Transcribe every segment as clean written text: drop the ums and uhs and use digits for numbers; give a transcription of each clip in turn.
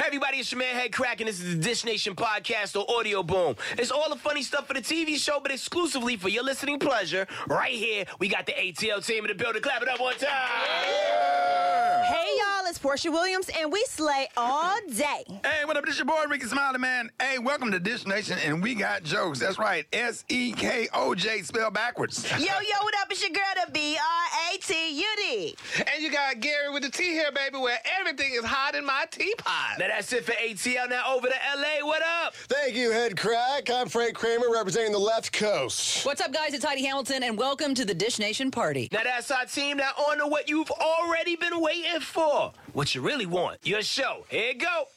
everybody, it's your man Head Crack, and this is the Dish Nation podcast or Audio Boom. It's all the funny stuff for the TV show, but exclusively for your listening pleasure. Right here, we got the ATL team in the building. Clap it up one time. Yeah. Hey, y'all, it's Portia Williams, and we slay all day. Hey, what up? This your boy, Ricky Smiley, man. Hey, welcome to Dish Nation, and we got jokes. That's right, S-E-K-O-J, spelled backwards. Yo, what up? It's your girl, the B-R-A-T-U-D. And you got Gary with the tea here, baby, where everything is hot in my teapot. Now that's it for ATL. Now over to L.A. What up? Thank you, Head Crack. I'm Frank Kramer, representing the left coast. What's up, guys? It's Heidi Hamilton, and welcome to the Dish Nation party. Now that's our team. Now on to what you've already been waiting for. What you really want. Your show. Here you go.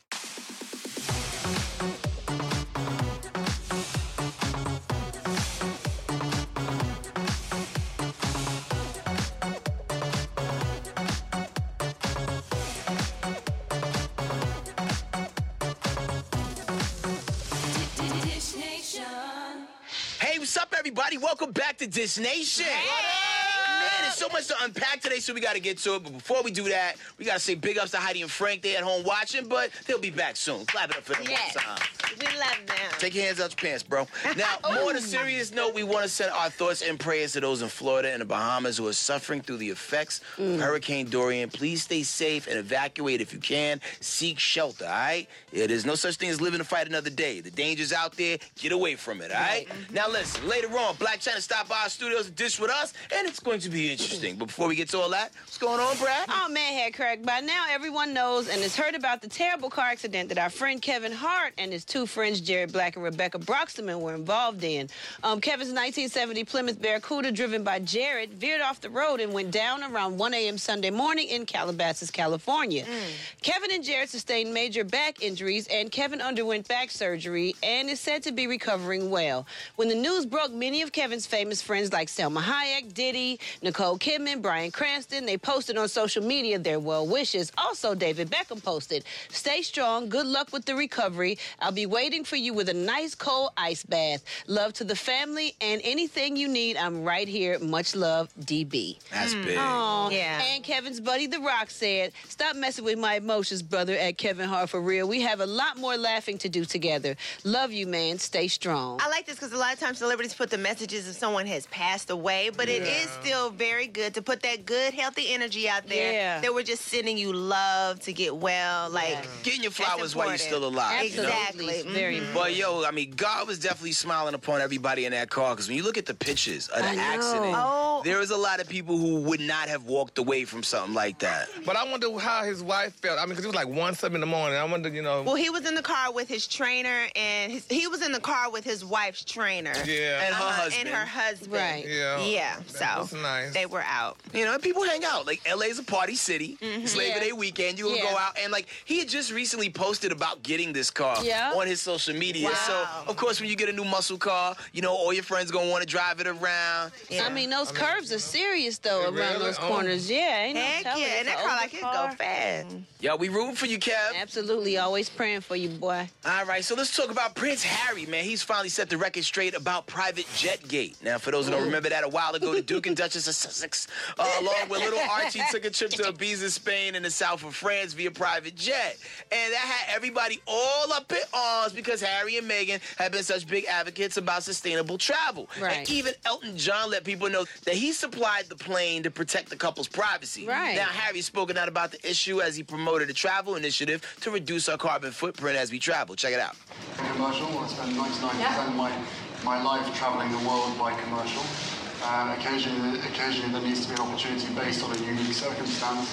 Hey, what's up, everybody? Welcome back to Dish Nation. Man, there's so much to unpack today, so we got to get to it. But before we do that, we got to say big ups to Heidi and Frank. They at home watching, but they'll be back soon. Clap it up for them one time. We love them. Take your hands out your pants, bro. Now, more on a serious note, we want to send our thoughts and prayers to those in Florida and the Bahamas who are suffering through the effects of Hurricane Dorian. Please stay safe and evacuate if you can. Seek shelter, all right? Yeah, there's no such thing as living to fight another day. The danger's out there. Get away from it, all right? Now, listen, later on, Black China stopped by our studios to dish with us, and it's going to be interesting. But before we get to all that, what's going on, Brad? Oh, man, Head Crack. By now, everyone knows and has heard about the terrible car accident that our friend Kevin Hart and his two friends, Jared Black and Rebecca Broxteman, were involved in. Kevin's 1970 Plymouth Barracuda, driven by Jared, veered off the road and went down around 1 a.m. Sunday morning in Calabasas, California. Kevin and Jared sustained major back injuries, and Kevin underwent back surgery and is said to be recovering well. When the news broke, many of Kevin's famous friends like Selma Hayek, Diddy, Nicole Kidman, Bryan Cranston, they posted on social media their well wishes. Also, David Beckham posted, "Stay strong, good luck with the recovery. I'll be waiting for you with a nice cold ice bath. Love to the family, and anything you need, I'm right here. Much love, DB." That's big. Aww. Yeah. And Kevin's buddy, The Rock, said, "Stop messing with my emotions, brother, at Kevin Hart, for real. We have a lot more laughing to do together. Love you, man. Stay strong." I like this because a lot of times celebrities put the messages if someone has passed away, but it is still very good to put that good, healthy energy out there. Yeah. That we're just sending you love to get well. Like, Getting your flowers while you're still alive. Absolutely. You know? It's very But yo, I mean, God was definitely smiling upon everybody in that car, because when you look at the pictures of the accident, there was a lot of people who would not have walked away from something like that. But I wonder how his wife felt. I mean, because it was like 1-something in the morning. I wonder, well, he was in the car with his trainer, and he was in the car with his wife's trainer. Yeah. And her husband. And her husband. Right. Yeah. Yeah. That So was nice. they were out. You know, and people hang out. Like, LA's a party city. It's Labor Day weekend. You can go out. And, like, he had just recently posted about getting this car on his social media. Wow. So, of course, when you get a new muscle car, you know, all your friends going to want to drive it around. Yeah. I mean, those curves are serious, though, around really? those corners. Yeah, ain't Heck no telling. yeah. And It's that an car older like it car. go fast. Yo, we rooting for you, Kev. Absolutely. Always praying for you, boy. All right, so let's talk about Prince Harry, man. He's finally set the record straight about private jet gate. Now, for those who don't remember that, a while ago, the Duke and Duchess of Sussex, along with little Archie, took a trip to Ibiza, Spain, and the south of France via private jet. And that had everybody all up in arms because Harry and Meghan have been such big advocates about sustainable travel. Right. And even Elton John let people know that he supplied the plane to protect the couple's privacy. Right. Now, Harry's spoken out about the issue as he promoted a travel initiative to reduce our carbon footprint as we travel. Check it out. Commercial. I spend 99% of my life travelling the world by commercial. Occasionally there needs to be an opportunity based on a unique circumstance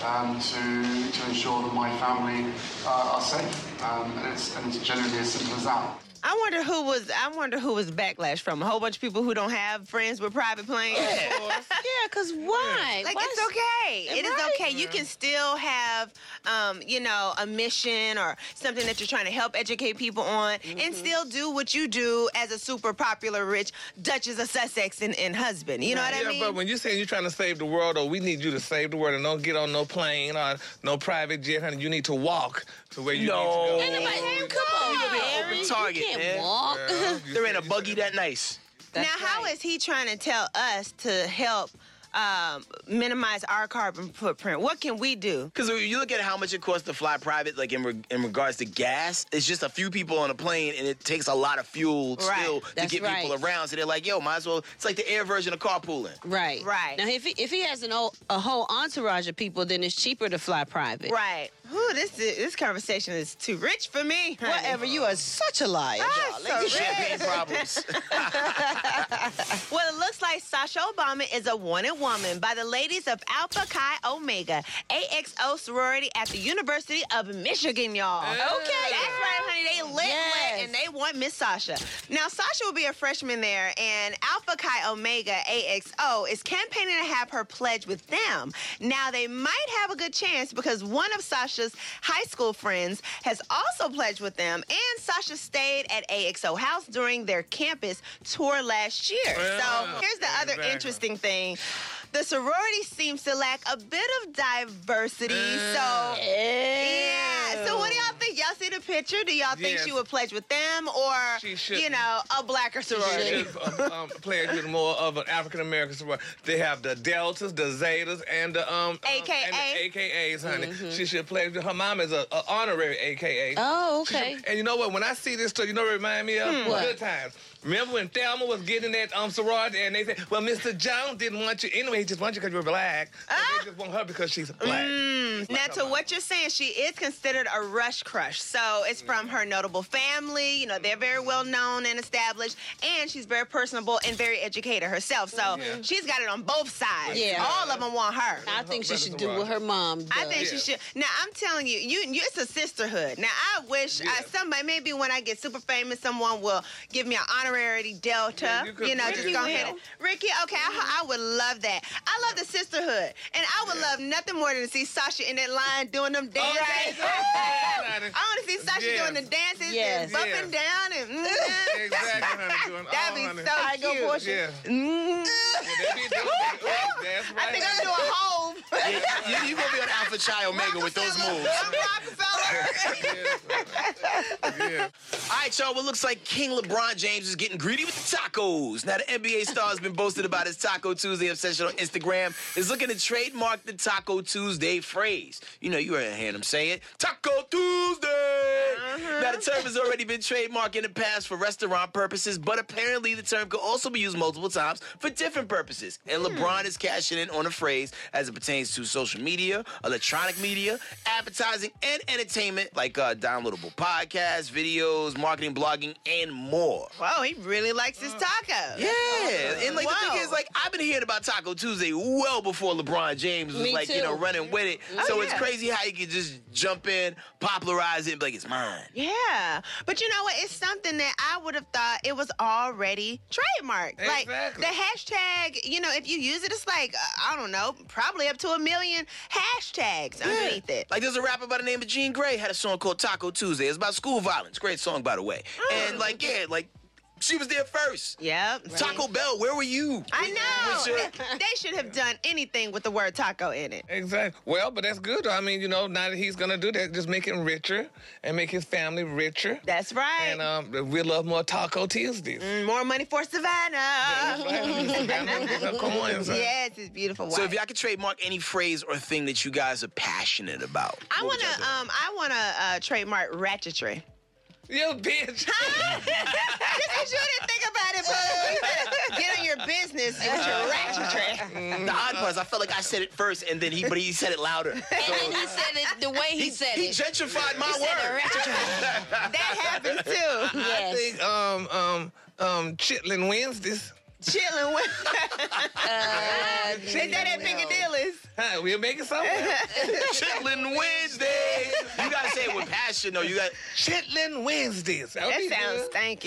to ensure that my family are safe. And it's generally as simple as that. I wonder who was backlash from. A whole bunch of people who don't have friends with private planes. Yeah, because why? Like, Why it's okay. It is Right. okay. You can still have, a mission or something that you're trying to help educate people on and still do what you do as a super popular, rich Duchess of Sussex and husband. You know what I mean? But when you're saying you're trying to save the world, or we need you to save the world and don't get on no plane or no private jet, honey, you need to walk to where you need to go. Ain't nobody, come on, Harry. Open target, You can't man. walk. There ain't a buggy that nice. Now, how is he trying to tell us to help minimize our carbon footprint? What can we do? Because when you look at how much it costs to fly private, like in regards to gas, it's just a few people on a plane, and it takes a lot of fuel still to That's get people around. So they're like, yo, might as well. It's like the air version of carpooling. Right. Now, if he has a whole entourage of people, then it's cheaper to fly private. Right. Ooh, this conversation is too rich for me. honey. Whatever, you are such a liar, so darling. rich. Champagne problems. Well, it looks like Sasha Obama is a wanted woman by the ladies of Alpha Chi Omega, AXO sorority at the University of Michigan, y'all. Okay. That's right, honey. They lit, Yes. and they want Miss Sasha. Now, Sasha will be a freshman there, and Alpha Chi Omega, AXO, is campaigning to have her pledge with them. Now, they might have a good chance because one of Sasha's high school friends has also pledged with them, and Sasha stayed at AXO House during their campus tour last year. So here's the other interesting thing. The sorority seems to lack a bit of diversity. So, yeah. So what do y'all think? Y'all see the picture? Do y'all think Yes. she would pledge with them or, She should. you know, a blacker sorority? Should pledge with more of an African American sorority. They have the Deltas, the Zetas, and the AKA. and the AKAs, honey. She should pledge. Her mom is an honorary AKA. Oh, okay. And you know what? When I see this story, you know what it reminds me of? What? Good times. Remember when Thelma was getting that sorority and they said, well, Mr. Jones didn't want you. Anyway, he just wants you because you're black. But they just want her because she's black. Now, to what you're saying, she is considered a rush crush. So it's from her notable family. You know, they're very well known and established. And she's very personable and very educated herself. So she's got it on both sides. Yeah. All of them want her. I think she should do what her mom does. I think she should. Now, I'm telling you, it's a sisterhood. Now, I wish somebody, maybe when I get super famous, someone will give me an honorary Delta. Yeah, you could- just Ricky go ahead. will. Ricky, okay, I would love that. I love the sisterhood. And I would love nothing more than to see Sasha in that line doing them dances. right. I want to see Sasha Yes. doing the dances Yes. and bumping down. And, Exactly, honey. Doing That'd all, be honey. so I go cute. Portia. Yeah. That's right. I think I'm doing Hove. You're going to be on Alpha Chi Omega with those moves. I'm Rockefeller. Yeah. All right, y'all. Well, looks like King LeBron James is getting greedy with the tacos. Now, the NBA star has been boasted about his Taco Tuesday obsession on Instagram. Is looking to trademark the Taco Tuesday phrase. You know, you heard him say it. Taco Tuesday! Now, the term has already been trademarked in the past for restaurant purposes, but apparently the term could also be used multiple times for different purposes. And LeBron is cashing in on the phrase as it pertains to social media, electronic media, advertising, and entertainment like downloadable podcasts, videos, marketing, blogging, and more. Whoa, he really likes his tacos. Yeah, and like the thing Wow. is, like I've been hearing about Taco Tuesday well before LeBron James was Me like, too. running with it. So it's yeah. crazy how you can just jump in, popularize it, and be like, it's mine. Yeah, but you know what? It's something that I would have thought it was already trademarked. Like Exactly. the hashtag, if you use it, it's like, I don't know, probably up to 1 million hashtags underneath it. Like there's a rapper by the name of Jean Grey had a song called Taco Tuesday. It's about school violence. Great song, by the way. And she was there first. Yep. Taco Bell, where were you? I With know. your- They should have done anything with the word taco in it. Exactly. Well, but that's good. I mean, now that he's going to do that, just make him richer and make his family richer. That's right. And we'll love more Taco Tuesdays. More money for Savannah. That's right. Savannah, get her coins, huh? Yes, it's beautiful. So wife. if y'all could trademark any phrase or thing that you guys are passionate about. I what would wanna, y'all do? I wanna trademark ratchetry. You bitch. Just because you didn't think about it, but you better get on your business with your ratchetry. The odd part is I felt like I said it first, and then he said it louder. And then he said it the way he said He it. gentrified my He said word. That happens too. Yes. I think Chitlin Wednesdays. Chilling with. Is that at Piccadilly's? Huh, we'll make it somewhere. Chitlin Wednesday. You gotta say it with passion, though. You got. Chitlin Wednesdays. That sounds stanky.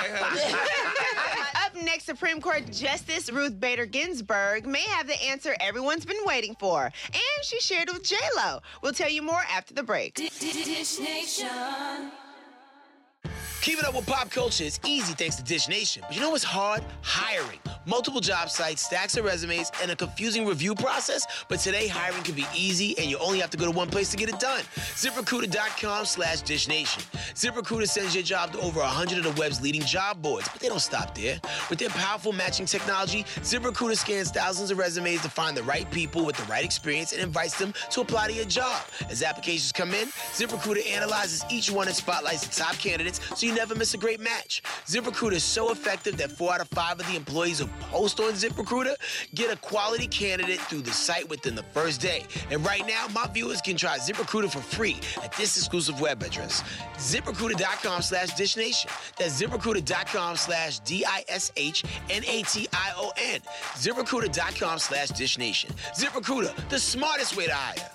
Up next, Supreme Court Justice Ruth Bader Ginsburg may have the answer everyone's been waiting for, and she shared it with J-Lo. We'll tell you more after the break. Dish Nation. Keeping up with pop culture is easy thanks to Dish Nation. But you know what's hard? Hiring. Multiple job sites, stacks of resumes, and a confusing review process. But today, hiring can be easy, and you only have to go to one place to get it done. ZipRecruiter.com/DishNation. ZipRecruiter sends your job to over 100 of the web's leading job boards. But they don't stop there. With their powerful matching technology, ZipRecruiter scans thousands of resumes to find the right people with the right experience and invites them to apply to your job. As applications come in, ZipRecruiter analyzes each one and spotlights the top candidates so you never miss a great match. ZipRecruiter is so effective that 4 out of 5 of the employees who post on ZipRecruiter get a quality candidate through the site within the first day. And right now, my viewers can try ZipRecruiter for free at this exclusive web address, ZipRecruiter.com/DishNation. That's ZipRecruiter.com/DishNation. ZipRecruiter.com/DishNation. ZipRecruiter, the smartest way to hire.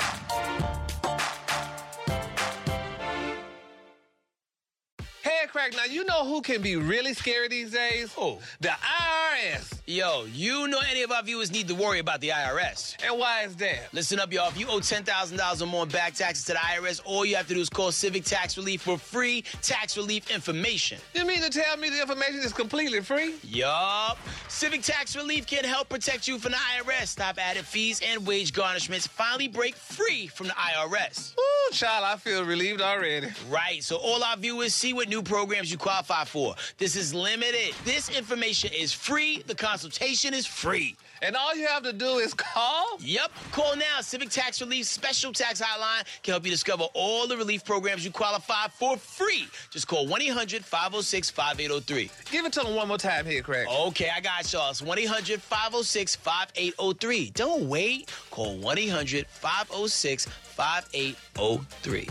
Head crack, now you know who can be really scary these days? Who? The IRS. Yo, you know any of our viewers need to worry about the IRS. And why is that? Listen up, y'all. If you owe $10,000 or more in back taxes to the IRS, all you have to do is call Civic Tax Relief for free tax relief information. You mean to tell me the information is completely free? Yup. Civic Tax Relief can help protect you from the IRS. Stop added fees and wage garnishments. Finally break free from the IRS. Ooh, child, I feel relieved already. Right, so all our viewers see what new programs you qualify for. This is limited. This information is free. The consultation is free. And all you have to do is call? Yep. Call now. Civic Tax Relief Special Tax Hotline can help you discover all the relief programs you qualify for free. Just call 1-800-506-5803. Give it to them one more time here, Craig. Okay, I got y'all. It's 1-800-506-5803. Don't wait. Call 1-800-506-5803.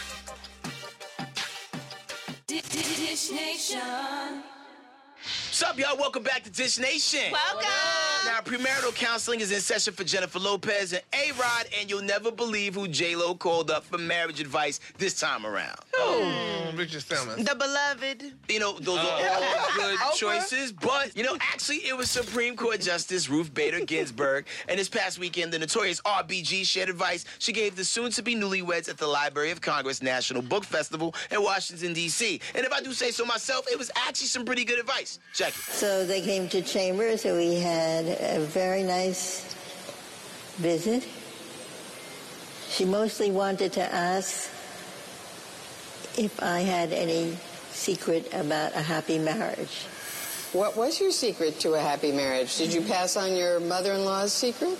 Dish Nation. What's up, y'all? Welcome back to Dish Nation. Welcome. Now, premarital counseling is in session for Jennifer Lopez and A-Rod, and you'll never believe who J-Lo called up for marriage advice this time around. Richard Simmons. The beloved. You know, those are all good choices, but, you know, actually, it was Supreme Court Justice Ruth Bader Ginsburg, and this past weekend, the notorious RBG shared advice she gave the soon-to-be newlyweds at the Library of Congress National Book Festival in Washington, D.C. And if I do say so myself, it was actually some pretty good advice. Check it. So they came to Chambers, and we had a very nice visit. She mostly wanted to ask if I had any secret about a happy marriage. What was your secret to a happy marriage? Did you pass on your mother-in-law's secret?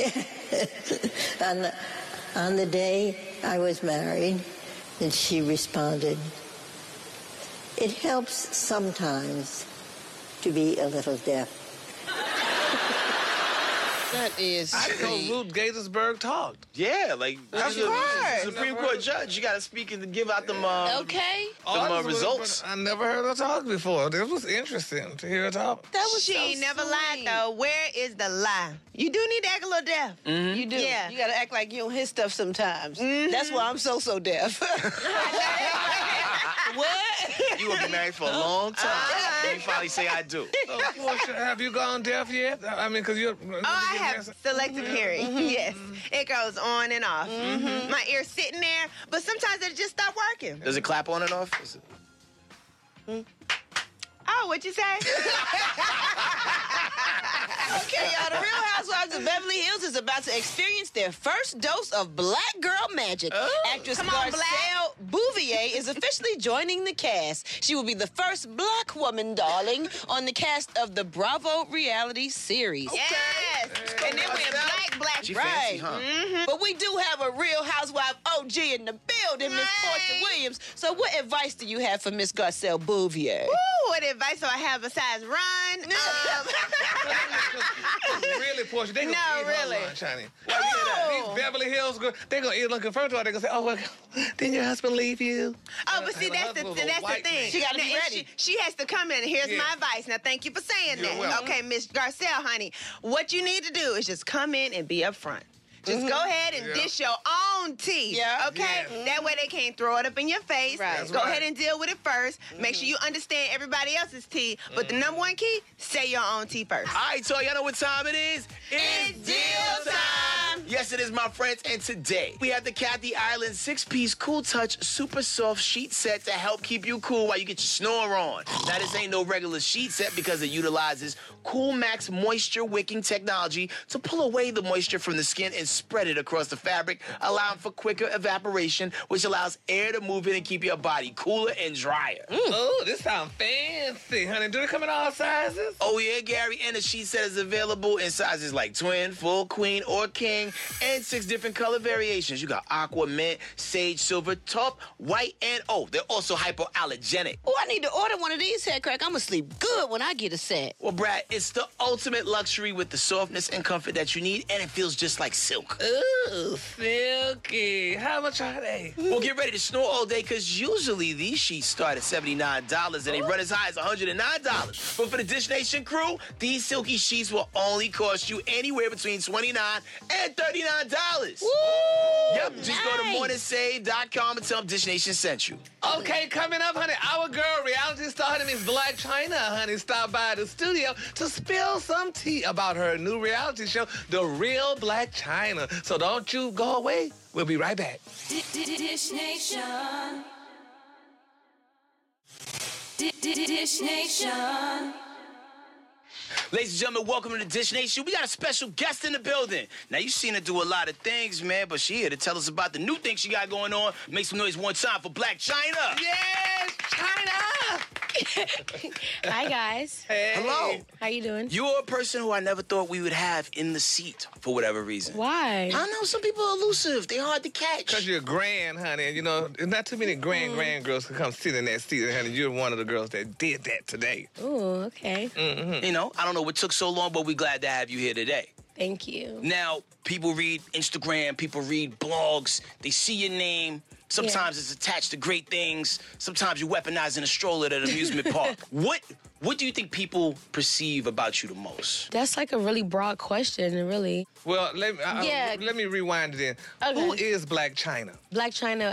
On the day I was married, and she responded, "It helps sometimes to be a little deaf." That is I know Ruth Gaithersburg talked. Yeah, like, Of course. Supreme Court judge, you got to speak and give out them, Okay. results. I never heard her talk before. This was interesting to hear her talk. That was She so ain't never lied, sweet. though. Where is the lie? You do need to act a little deaf. You do. Yeah. You gotta act like you don't hear stuff sometimes. That's why I'm so deaf. What? You gonna be married for a long time. When you finally say I do. So, Portia, have you gone deaf yet? I mean, because you're... Oh, I have selective hearing. Yes. It goes on and off. My ear's sitting there, but sometimes it just stop working. Does it clap on and off? Oh, what'd you say? Okay, y'all, the Real Housewives of Beverly Hills is about to experience their first dose of black girl magic. Actress Come on, Garcelle Bouvier is officially joining the cast. She will be the first black woman, darling, on the cast of the Bravo reality series. Yes. And then we're black. She Right. fancy, huh? But we do have a Real Housewife OG in the building, Miss Portia Williams. So what advice do you have for Miss Garcelle Bouvier? Ooh, what advice do I have besides run? Really, Portia, they gonna No, eat really. her lunch, honey. No. These Beverly Hills girls, they're gonna eat lunch. First of all, they're gonna say, "Oh, well, didn't your husband leave you?" Oh, but see, Her that's husband the was a white thing. man. She gotta be Now, if ready. She has to come in. Here's Yeah. my advice. Now, thank you for saying You're that. welcome. Okay, Miss Garcelle, honey, what you need to do is just come in and be upfront. Just go ahead and dish your own tea. Yeah. Okay? Yeah. That way they can't throw it up in your face. Right. That's Go right. ahead and deal with it first. Make sure you understand everybody else's tea. But the number one key, say your own tea first. All right, so y'all know what time it is? It's deal time. Yes, it is, my friends. And today, we have the Kathy Ireland 6-piece Cool Touch Super Soft Sheet Set to help keep you cool while you get your snore on. Now, this ain't no regular sheet set because it utilizes Cool Max moisture wicking technology to pull away the moisture from the skin and spread it across the fabric, allowing for quicker evaporation, which allows air to move in and keep your body cooler and drier. Oh, this sounds fancy, honey. Do they come in all sizes? Oh, yeah, Gary. And the sheet set is available in sizes like twin, full, queen, or king, and 6 different color variations. You got aqua, mint, sage, silver, taupe, white, and they're also hypoallergenic. Oh, I need to order one of these, head crack. I'm gonna sleep good when I get a set. Well, Brad, it's the ultimate luxury with the softness and comfort that you need, and it feels just like silk. Ooh, silky. How much are they? Well, get ready to snore all day, because usually these sheets start at $79 and they run as high as $109. But for the Dish Nation crew, these silky sheets will only cost you anywhere between $29 and $39. Woo! Yep, just go to morningsave.com and tell them Dish Nation sent you. Okay, coming up, honey, our girl, reality star, her name is Blac Chyna, honey, stopped by the studio to spill some tea about her new reality show, The Real Blac Chyna. So don't you go away. We'll be right back. Dish Nation. Dish Nation. Ladies and gentlemen, welcome to the Dish Nation. We got a special guest in the building. Now, you've seen her do a lot of things, man, but she here to tell us about the new thing she got going on. Make some noise one time for Blac Chyna. Yes, Chyna! Hi, guys. Hey. Hello. How you doing? You're a person who I never thought we would have in the seat for whatever reason. Why? I don't know. Some people are elusive. They're hard to catch. Because you're grand, honey, and, you know, there's not too many grand girls can come sit in that seat, and, honey, you're one of the girls that did that today. Ooh, okay. Mm-hmm. You know, I don't know what took so long, but we're glad to have you here today. Thank you. Now, people read Instagram, people read blogs, they see your name. Sometimes it's attached to great things. Sometimes you weaponize in a stroller at an amusement park. What do you think people perceive about you the most? That's like a really broad question, really. Well, let me rewind it in. Okay. Who is Blac Chyna? Blac Chyna,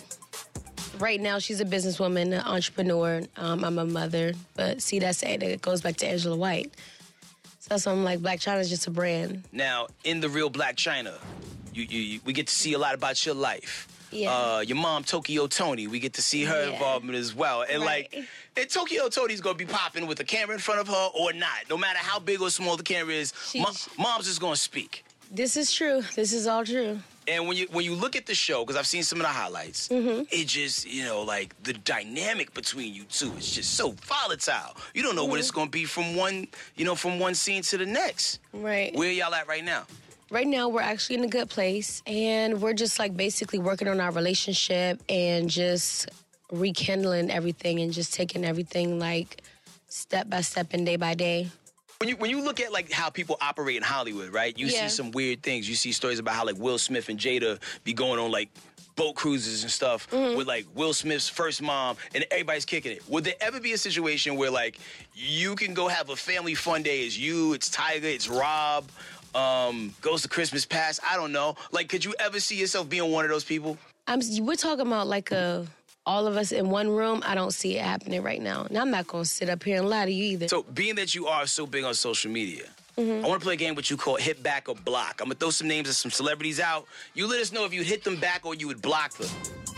right now, she's a businesswoman, an entrepreneur. I'm a mother. But see, that goes back to Angela White. So that's why I'm like, Blac Chyna is just a brand. Now, in The Real Blac Chyna, we get to see a lot about your life. Yeah. Your mom, Tokyo Toni, we get to see her involvement as well. And and Tokyo Toni's gonna be popping with a camera in front of her or not. No matter how big or small the camera is, mom's just gonna speak. This is true. This is all true. And when you look at the show, because I've seen some of the highlights, it just, like the dynamic between you two is just so volatile. You don't know what it's gonna be from one scene to the next. Right. Where y'all at right now? Right now, we're actually in a good place, and we're just like basically working on our relationship and just rekindling everything and just taking everything like step by step and day by day. When you look at like how people operate in Hollywood, right? You see some weird things. You see stories about how like Will Smith and Jada be going on like boat cruises and stuff with like Will Smith's first mom, and everybody's kicking it. Would there ever be a situation where like you can go have a family fun day? It's you, it's Tiger, it's Rob. Goes to Christmas Past. I don't know. Like, could you ever see yourself being one of those people? We're talking about like all of us in one room. I don't see it happening right now. And I'm not going to sit up here and lie to you either. So, being that you are so big on social media, I want to play a game with you called Hit Back or Block. I'm going to throw some names of some celebrities out. You let us know if you hit them back or you would block them.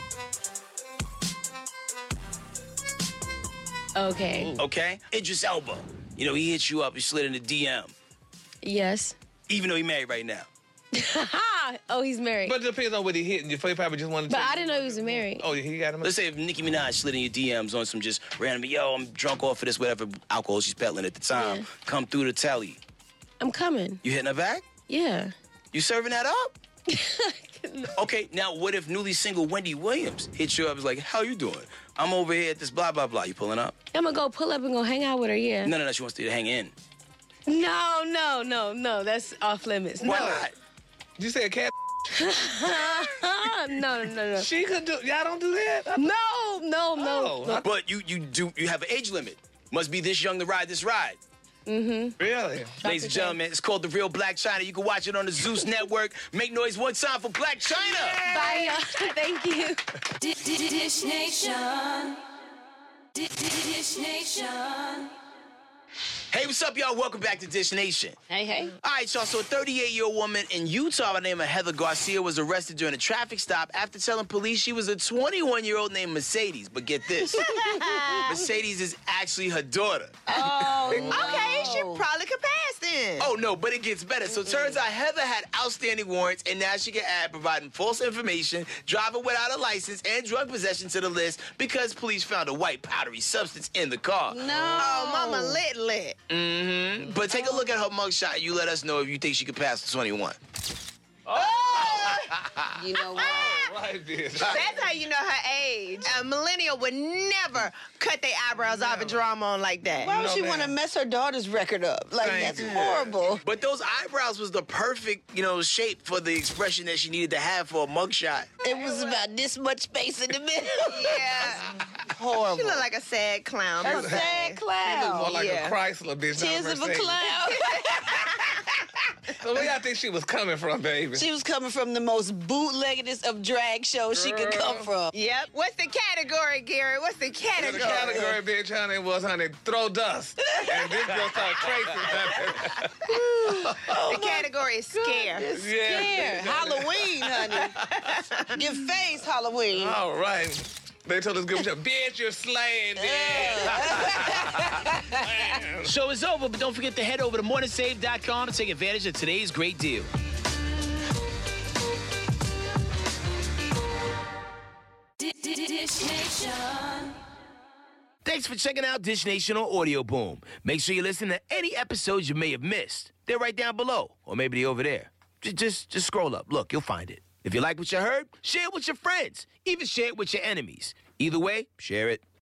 Okay. Okay? Idris Elba. You know, he hit you up. He slid in the DM. Yes. Even though he's married right now. Oh, he's married. But it depends on what he hit. You probably just wanted to. But I didn't know he was married. Oh, he got him. Let's say if Nicki Minaj slid in your DMs on some just random, yo, I'm drunk off of this, whatever alcohol she's peddling at the time. Come through the telly. I'm coming. You hitting her back? Yeah. You serving that up? Okay, now what if newly single Wendy Williams hits you up? Is like, how you doing? I'm over here at this blah, blah, blah. You pulling up? I'm going to go pull up and go hang out with her, yeah. No, she wants you to hang in. No. That's off limits. Why not? You say a cat? No. She could do. Y'all don't do that. No. But you have an age limit. Must be this young to ride this ride. Really? Ladies and gentlemen, it's called The Real Blac Chyna. You can watch it on the Zeus Network. Make noise one time for Blac Chyna. Bye, y'all. Thank you. Dish Nation. Dish Nation. Hey, what's up, y'all? Welcome back to Dish Nation. Hey, hey. All right, y'all. So a 38-year-old woman in Utah by the name of Heather Garcia was arrested during a traffic stop after telling police she was a 21-year-old named Mercedes. But get this. Mercedes is actually her daughter. Oh, Okay, she probably could pass then. Oh, no, but it gets better. So it turns out Heather had outstanding warrants, and now she can add providing false information, driving without a license, and drug possession to the list because police found a white powdery substance in the car. no. Oh, mama lit. Mm-hmm. But take a look at her mugshot and you let us know if you think she could pass the 21. You know what? Right, bitch. That's how you know her age. A millennial would never cut their eyebrows off and draw them on like that. Why would she man. want to mess her daughter's record up? Like, Thank that's you. horrible. But those eyebrows was the perfect, shape for the expression that she needed to have for a mugshot. It was about this much space in the middle. Yeah. Horrible. She look like a sad clown. a Poor sad thing. clown. More like Yeah. a Chrysler, bitch. not Tears of a Mercedes. clown. So where y'all think she was coming from, baby? She was coming from the most bootleggedest of drag shows she could come from. Yep. What's the category, Gary? What's the The category? category, bitch, honey, was, throw dust. And this girl started tracing, honey. The category is scare. It's Yeah. scare. Halloween, honey. Give face Halloween. All right. They told us, bitch, you're slaying, bitch. Show is over, but don't forget to head over to morningsave.com to take advantage of today's great deal. Dish Nation. Thanks for checking out Dish Nation on Audio Boom. Make sure you listen to any episodes you may have missed. They're right down below, or maybe they're over there. Just scroll up. Look, you'll find it. If you like what you heard, share it with your friends. Even share it with your enemies. Either way, share it.